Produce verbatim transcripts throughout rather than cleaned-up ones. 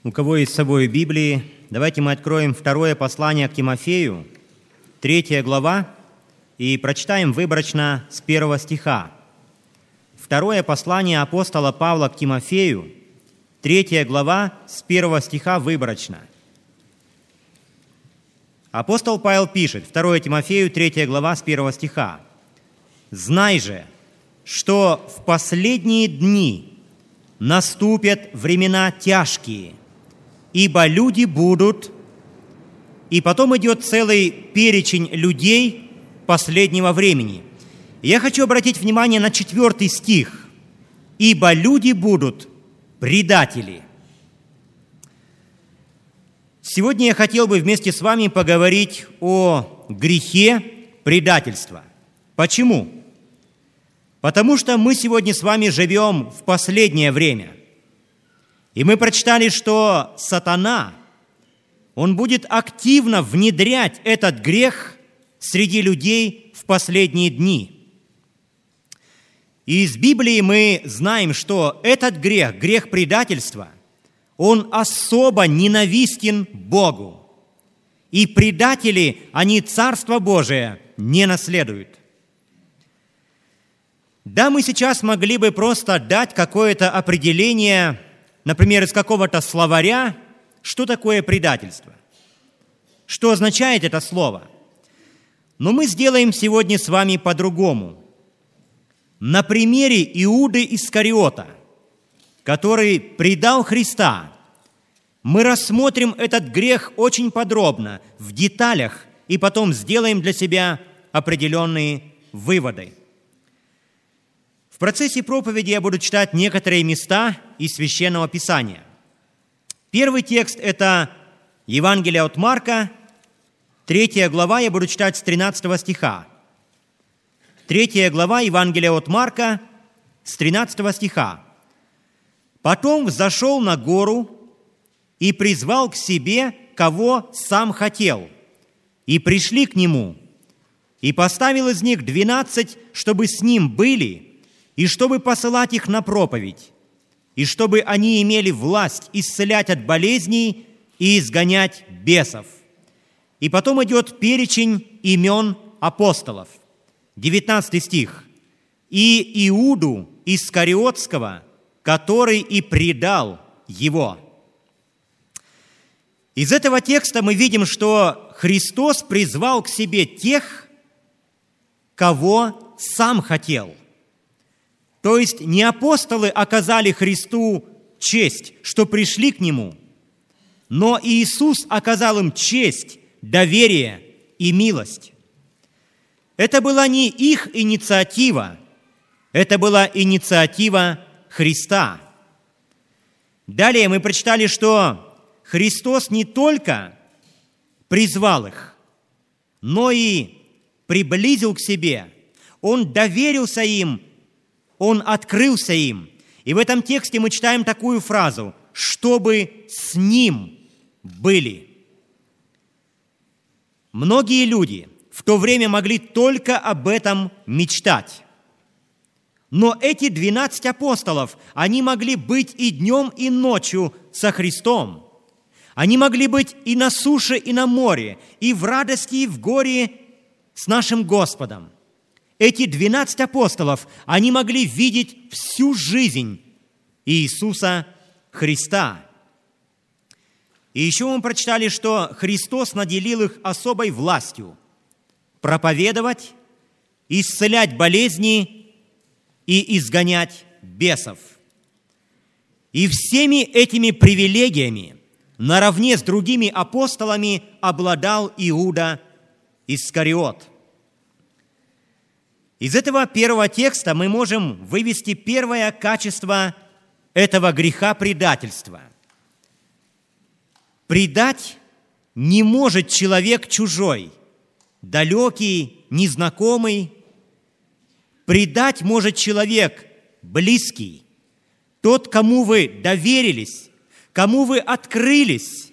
У кого есть с собой Библии, давайте мы откроем второе послание к Тимофею, третья глава, и прочитаем выборочно с первого стиха. Второе послание апостола Павла к Тимофею, третья глава, с первого стиха выборочно. Апостол Павел пишет, второе Тимофею, третья глава, с первого стиха. «Знай же, что в последние дни наступят времена тяжкие, ибо люди будут...» И потом идет целый перечень людей последнего времени. Я хочу обратить внимание на четвертый стих. «Ибо люди будут предатели». Сегодня я хотел бы вместе с вами поговорить о грехе предательства. Почему? Потому что мы сегодня с вами живем в последнее время. И мы прочитали, что сатана, он будет активно внедрять этот грех среди людей в последние дни. И из Библии мы знаем, что этот грех, грех предательства, он особо ненавистен Богу. И предатели, они Царство Божие не наследуют. Да, мы сейчас могли бы просто дать какое-то определение, например, из какого-то словаря, что такое предательство, что означает это слово. Но мы сделаем сегодня с вами по-другому. На примере Иуды Искариота, который предал Христа, мы рассмотрим этот грех очень подробно, в деталях, и потом сделаем для себя определенные выводы. В процессе проповеди я буду читать некоторые места из Священного Писания. Первый текст – это Евангелие от Марка, третья глава, я буду читать с тринадцатого стиха. Третья глава Евангелия от Марка с тринадцатого стиха. «Потом взошел на гору и призвал к себе, кого сам хотел, и пришли к нему, и поставил из них двенадцать, чтобы с ним были, и чтобы посылать их на проповедь, и чтобы они имели власть исцелять от болезней и изгонять бесов». И потом идет перечень имен апостолов. девятнадцатый стих. «И Иуду Искариотского, который и предал его». Из этого текста мы видим, что Христос призвал к себе тех, кого сам хотел. То есть не апостолы оказали Христу честь, что пришли к Нему, но Иисус оказал им честь, доверие и милость. Это была не их инициатива, это была инициатива Христа. Далее мы прочитали, что Христос не только призвал их, но и приблизил к себе. Он доверился им, Он открылся им. И в этом тексте мы читаем такую фразу: «чтобы с Ним были». Многие люди в то время могли только об этом мечтать. Но эти двенадцать апостолов, они могли быть и днем, и ночью со Христом. Они могли быть и на суше, и на море, и в радости, и в горе с нашим Господом. Эти двенадцать апостолов, они могли видеть всю жизнь Иисуса Христа. И еще мы прочитали, что Христос наделил их особой властью проповедовать, исцелять болезни и изгонять бесов. И всеми этими привилегиями наравне с другими апостолами обладал Иуда Искариот. Из этого первого текста мы можем вывести первое качество этого греха предательства. Предать не может человек чужой, далекий, незнакомый. Предать может человек близкий, тот, кому вы доверились, кому вы открылись,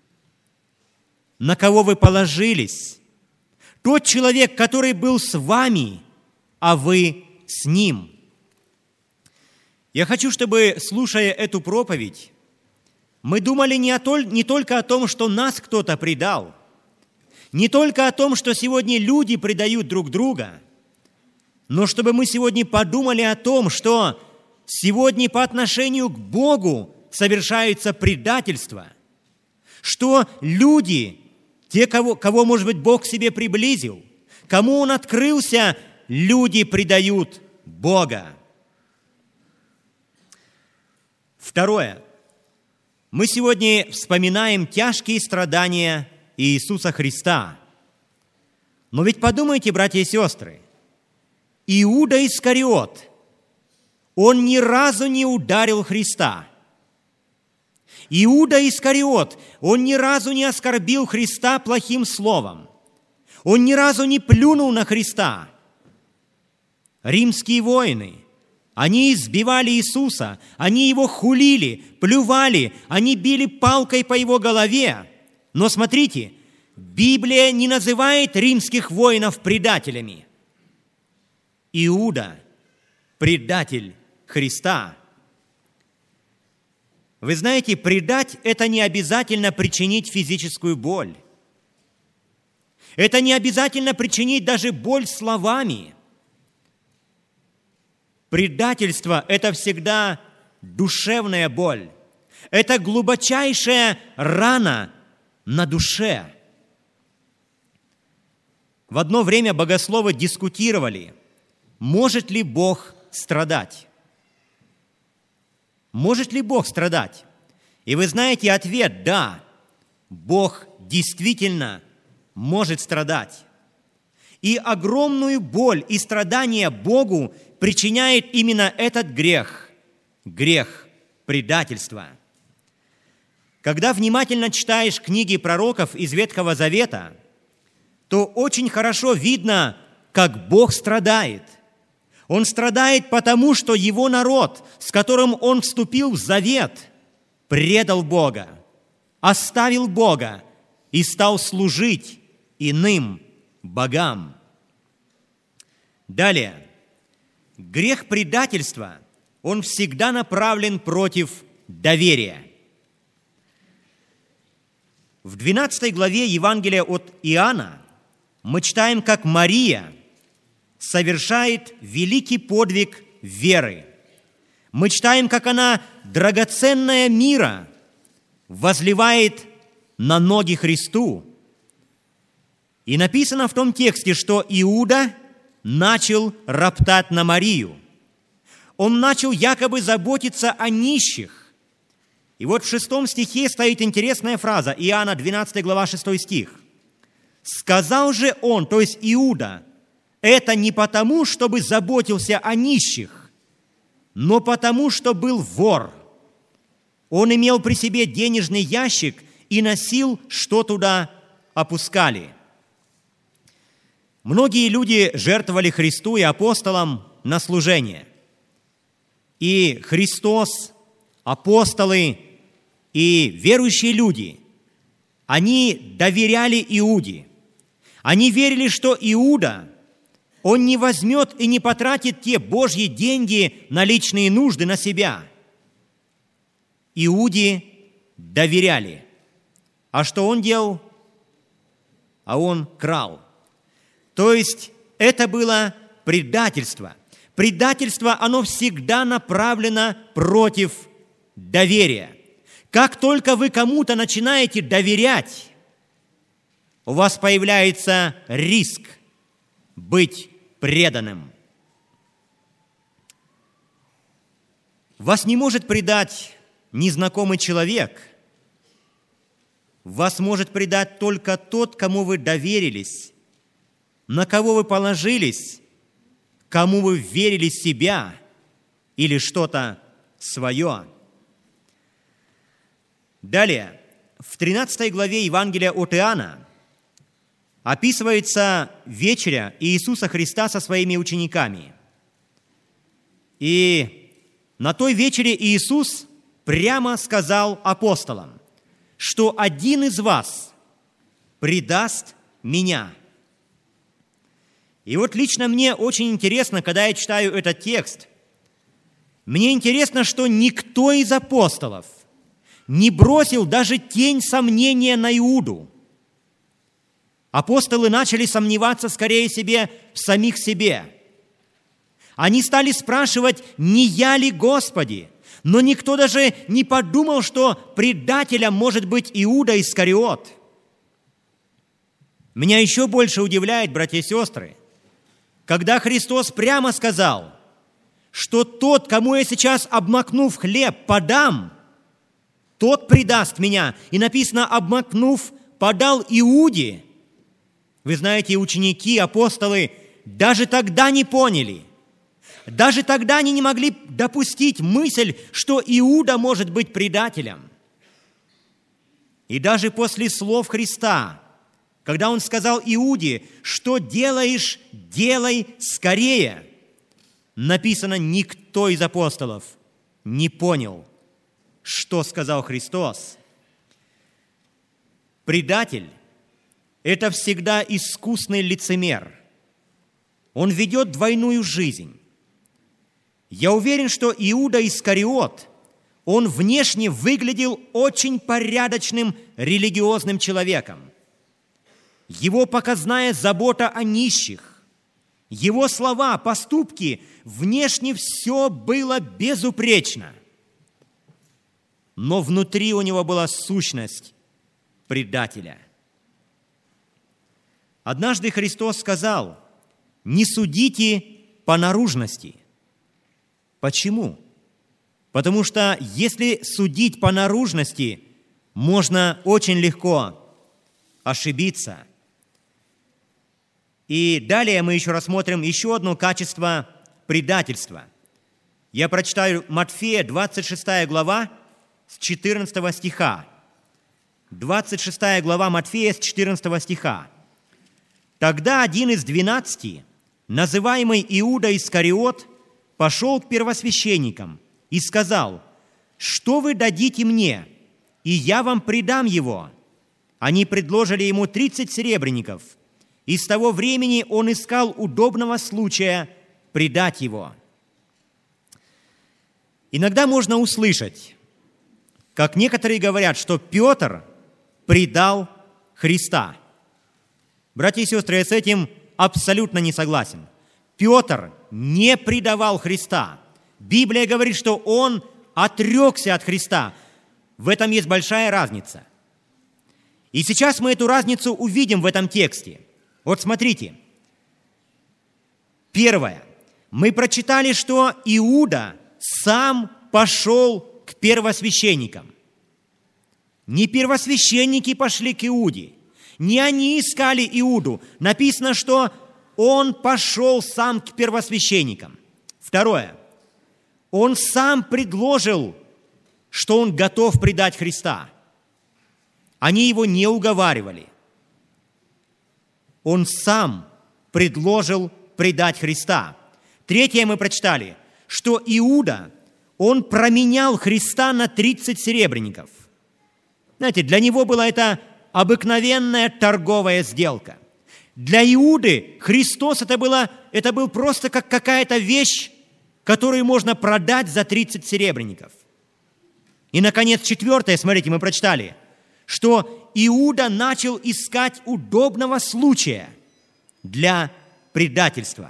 на кого вы положились, тот человек, который был с вами, а вы с ним. Я хочу, чтобы, слушая эту проповедь, мы думали не, о толь, не только о том, что нас кто-то предал, не только о том, что сегодня люди предают друг друга, но чтобы мы сегодня подумали о том, что сегодня по отношению к Богу совершается предательство, что люди, те, кого, кого, может быть, Бог к себе приблизил, кому Он открылся, люди предают Бога. Второе. Мы сегодня вспоминаем тяжкие страдания Иисуса Христа. Но ведь подумайте, братья и сестры, Иуда Искариот, он ни разу не ударил Христа. Иуда Искариот, он ни разу не оскорбил Христа плохим словом. Он ни разу не плюнул на Христа. Римские воины, они избивали Иисуса, они Его хулили, плювали, они били палкой по Его голове. Но смотрите, Библия не называет римских воинов предателями. Иуда – предатель Христа. Вы знаете, предать – это не обязательно причинить физическую боль. Это не обязательно причинить даже боль словами. Предательство – это всегда душевная боль. Это глубочайшая рана на душе. В одно время богословы дискутировали, может ли Бог страдать. Может ли Бог страдать? И вы знаете ответ – да, Бог действительно может страдать. И огромную боль и страдания Богу причиняет именно этот грех – грех предательства. Когда внимательно читаешь книги пророков из Ветхого Завета, то очень хорошо видно, как Бог страдает. Он страдает потому, что Его народ, с которым Он вступил в завет, предал Бога, оставил Бога и стал служить иным богам. Далее. Грех предательства, он всегда направлен против доверия. В двенадцатой главе Евангелия от Иоанна мы читаем, как Мария совершает великий подвиг веры. Мы читаем, как она драгоценное мира возливает на ноги Христу. И написано в том тексте, что Иуда начал роптать на Марию. Он начал якобы заботиться о нищих. И вот в шестом стихе стоит интересная фраза, Иоанна двенадцатая глава, шестой стих. «Сказал же он, то есть Иуда, это не потому, чтобы заботился о нищих, но потому, что был вор. Он имел при себе денежный ящик и носил, что туда опускали». Многие люди жертвовали Христу и апостолам на служение. И Христос, апостолы и верующие люди, они доверяли Иуде. Они верили, что Иуда, он не возьмет и не потратит те Божьи деньги на личные нужды на себя. Иуде доверяли. А что он делал? А он крал. То есть это было предательство. Предательство, оно всегда направлено против доверия. Как только вы кому-то начинаете доверять, у вас появляется риск быть преданным. Вас не может предать незнакомый человек. Вас может предать только тот, кому вы доверились, на кого вы положились, кому вы верили себя или что-то свое. Далее, в тринадцатой главе Евангелия от Иоанна описывается вечеря Иисуса Христа со своими учениками. И на той вечере Иисус прямо сказал апостолам, что один из вас предаст меня. И вот лично мне очень интересно, когда я читаю этот текст, мне интересно, что никто из апостолов не бросил даже тень сомнения на Иуду. Апостолы начали сомневаться скорее себе в самих себе. Они стали спрашивать, не я ли Господи? Но никто даже не подумал, что предателем может быть Иуда Искариот. Меня еще больше удивляет, братья и сестры, когда Христос прямо сказал, что тот, кому я сейчас, обмакнув хлеб, подам, тот предаст меня. И написано, обмакнув, подал Иуде. Вы знаете, ученики, апостолы даже тогда не поняли, даже тогда они не могли допустить мысль, что Иуда может быть предателем. И даже после слов Христа, когда Он сказал Иуде, что делаешь, делай скорее, написано, никто из апостолов не понял, что сказал Христос. Предатель – это всегда искусный лицемер. Он ведет двойную жизнь. Я уверен, что Иуда Искариот, он внешне выглядел очень порядочным религиозным человеком. Его показная забота о нищих, его слова, поступки, внешне все было безупречно. Но внутри у него была сущность предателя. Однажды Христос сказал, не судите по наружности. Почему? Потому что если судить по наружности, можно очень легко ошибиться. И далее мы еще рассмотрим еще одно качество предательства. Я прочитаю Матфея, двадцать шестая глава, с четырнадцатого стиха. двадцать шестая глава Матфея, с четырнадцатого стиха. «Тогда один из двенадцати, называемый Иуда Искариот, пошел к первосвященникам и сказал, что вы дадите мне, и я вам предам его. Они предложили ему тридцать серебряников, и с того времени он искал удобного случая предать его». Иногда можно услышать, как некоторые говорят, что Петр предал Христа. Братья и сестры, я с этим абсолютно не согласен. Петр не предавал Христа. Библия говорит, что он отрекся от Христа. В этом есть большая разница. И сейчас мы эту разницу увидим в этом тексте. Вот смотрите. Первое. Мы прочитали, что Иуда сам пошел к первосвященникам. Не первосвященники пошли к Иуде, не они искали Иуду. Написано, что он пошел сам к первосвященникам. Второе. Он сам предложил, что он готов предать Христа. Они его не уговаривали. Он сам предложил предать Христа. Третье мы прочитали, что Иуда, он променял Христа на тридцать серебряников. Знаете, для него была это обыкновенная торговая сделка. Для Иуды Христос это, было, это был просто как какая-то вещь, которую можно продать за тридцать серебряников. И, наконец, четвертое, смотрите, мы прочитали, что Иуда начал искать удобного случая для предательства.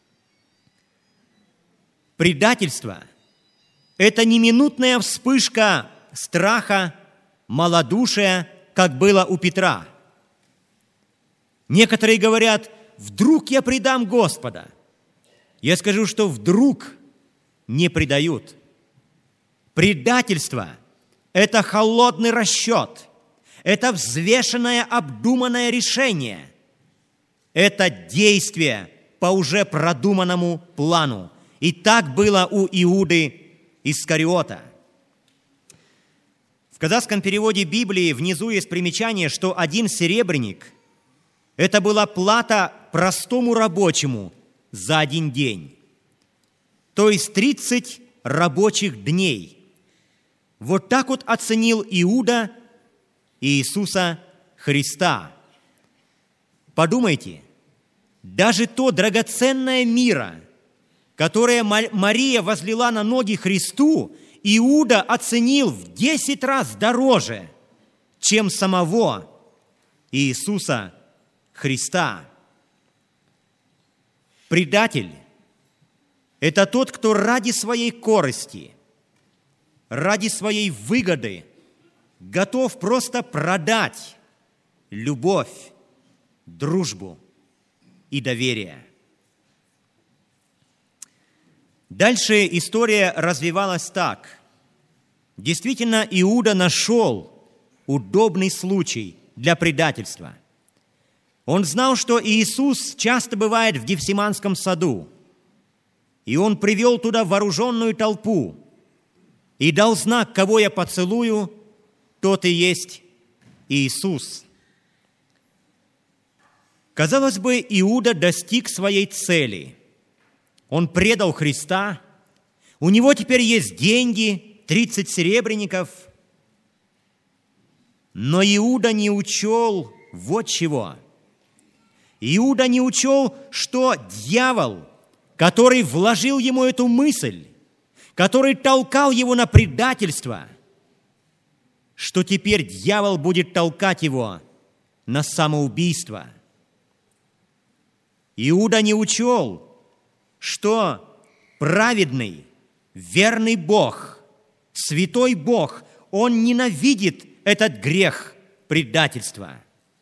Предательство – это не минутная вспышка страха, малодушия, как было у Петра. Некоторые говорят, вдруг я предам Господа. Я скажу, что вдруг не предают. Предательство – это холодный расчет, это взвешенное, обдуманное решение, это действие по уже продуманному плану. И так было у Иуды Искариота. В казахском переводе Библии внизу есть примечание, что один серебряник – это была плата простому рабочему за один день. То есть тридцать рабочих дней. Вот так вот оценил Иуда Иисуса Христа. Подумайте, даже то драгоценное миро, которое Мария возлила на ноги Христу, Иуда оценил в десять раз дороже, чем самого Иисуса Христа. Предатель – это тот, кто ради своей корысти, ради своей выгоды готов просто продать любовь, дружбу и доверие. Дальше история развивалась так. Действительно, Иуда нашел удобный случай для предательства. Он знал, что Иисус часто бывает в Гефсиманском саду, и он привел туда вооруженную толпу и дал знак: кого я поцелую, тот и есть Иисус. Казалось бы, Иуда достиг своей цели. Он предал Христа, у него теперь есть деньги, тридцать серебряников. Но Иуда не учел вот чего. Иуда не учел, что дьявол, который вложил ему эту мысль, который толкал его на предательство, что теперь дьявол будет толкать его на самоубийство. Иуда не учел, что праведный, верный Бог, святой Бог, Он ненавидит этот грех предательства.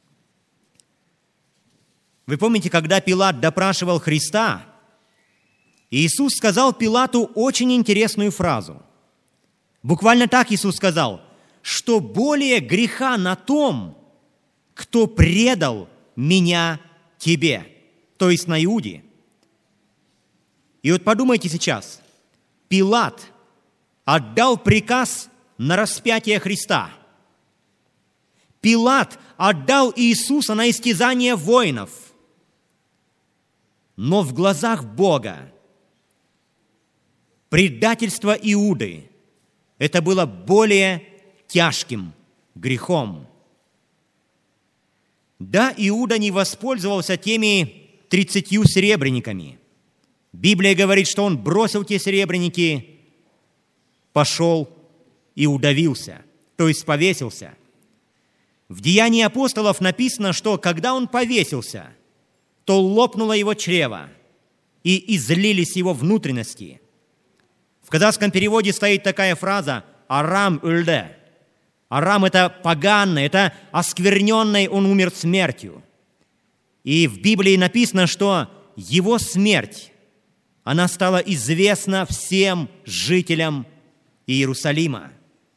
Вы помните, когда Пилат допрашивал Христа, Иисус сказал Пилату очень интересную фразу. Буквально так Иисус сказал, что более греха на том, кто предал меня тебе, то есть на Иуде. И вот подумайте сейчас, Пилат отдал приказ на распятие Христа. Пилат отдал Иисуса на истязание воинов. Но в глазах Бога предательство Иуды – это было более тяжким грехом. Да, Иуда не воспользовался теми тридцатью серебряниками. Библия говорит, что он бросил те серебряники, пошел и удавился, то есть повесился. В Деянии апостолов написано, что когда он повесился, то лопнуло его чрево, и излились его внутренности. В казахском переводе стоит такая фраза «Арам ульде». Арам – это поганый, это оскверненный, он умер смертью. И в Библии написано, что его смерть, она стала известна всем жителям Иерусалима.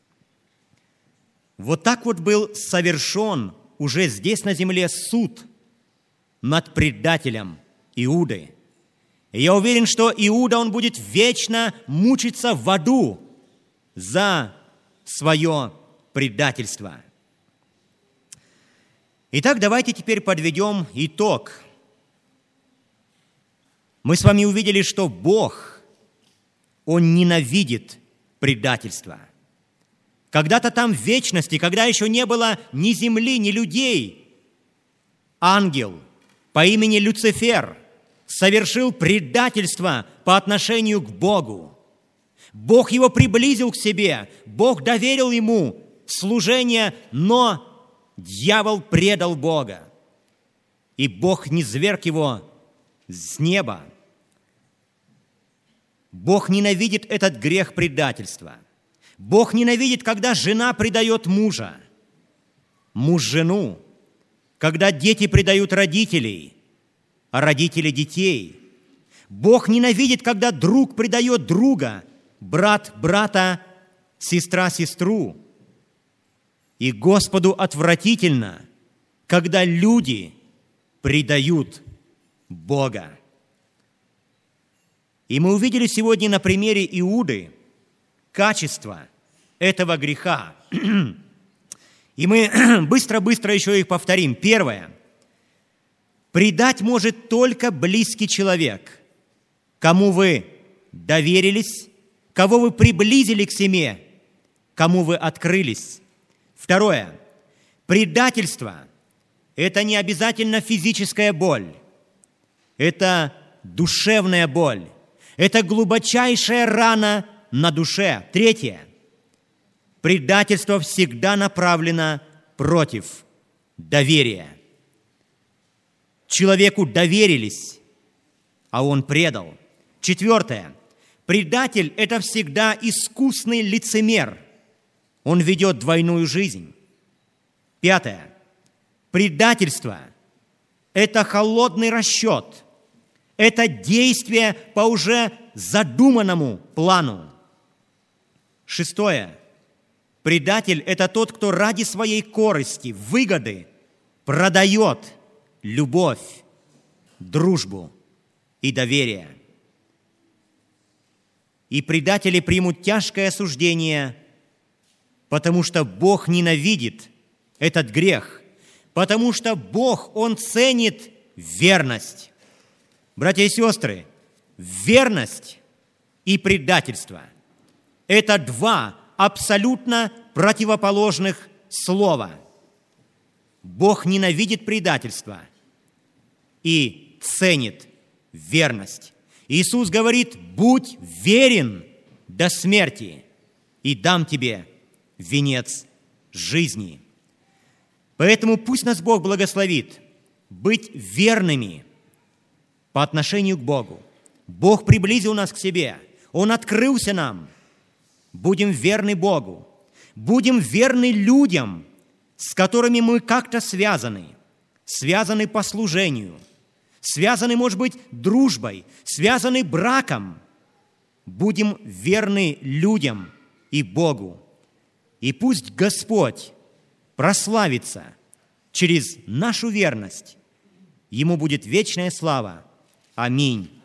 Вот так вот был совершен уже здесь на земле суд над предателем Иуды. И я уверен, что Иуда, он будет вечно мучиться в аду за свое предательство. Итак, давайте теперь подведем итог. Мы с вами увидели, что Бог, Он ненавидит предательство. Когда-то там в вечности, когда еще не было ни земли, ни людей, ангел по имени Люцифер совершил предательство по отношению к Богу. Бог его приблизил к себе, Бог доверил ему служение, но дьявол предал Бога, и Бог низверг его с неба. Бог ненавидит этот грех предательства. Бог ненавидит, когда жена предает мужа, муж жену, когда дети предают родителей, а родители детей. Бог ненавидит, когда друг предает друга, брат брата, сестра сестру. И Господу отвратительно, когда люди предают Бога. И мы увидели сегодня на примере Иуды качество этого греха. И мы быстро-быстро еще их повторим. Первое. Предать может только близкий человек, кому вы доверились, кого вы приблизили к себе, кому вы открылись. Второе. Предательство – это не обязательно физическая боль. Это душевная боль. Это глубочайшая рана на душе. Третье. Предательство всегда направлено против доверия. Человеку доверились, а он предал. Четвертое. Предатель – это всегда искусный лицемер. Он ведет двойную жизнь. Пятое. Предательство – это холодный расчет. Это действие по уже задуманному плану. Шестое. Предатель – это тот, кто ради своей корысти, выгоды продает любовь, дружбу и доверие. И предатели примут тяжкое осуждение, потому что Бог ненавидит этот грех, потому что Бог, Он ценит верность. Братья и сестры, верность и предательство – это два абсолютно противоположных слова. Бог ненавидит предательство и ценит верность. Иисус говорит: «Будь верен до смерти, и дам тебе венец жизни». Поэтому пусть нас Бог благословит быть верными по отношению к Богу. Бог приблизил нас к себе, Он открылся нам. Будем верны Богу, будем верны людям, с которыми мы как-то связаны, связаны по служению, связаны, может быть, дружбой, связаны браком. Будем верны людям и Богу. И пусть Господь прославится через нашу верность. Ему будет вечная слава. Аминь.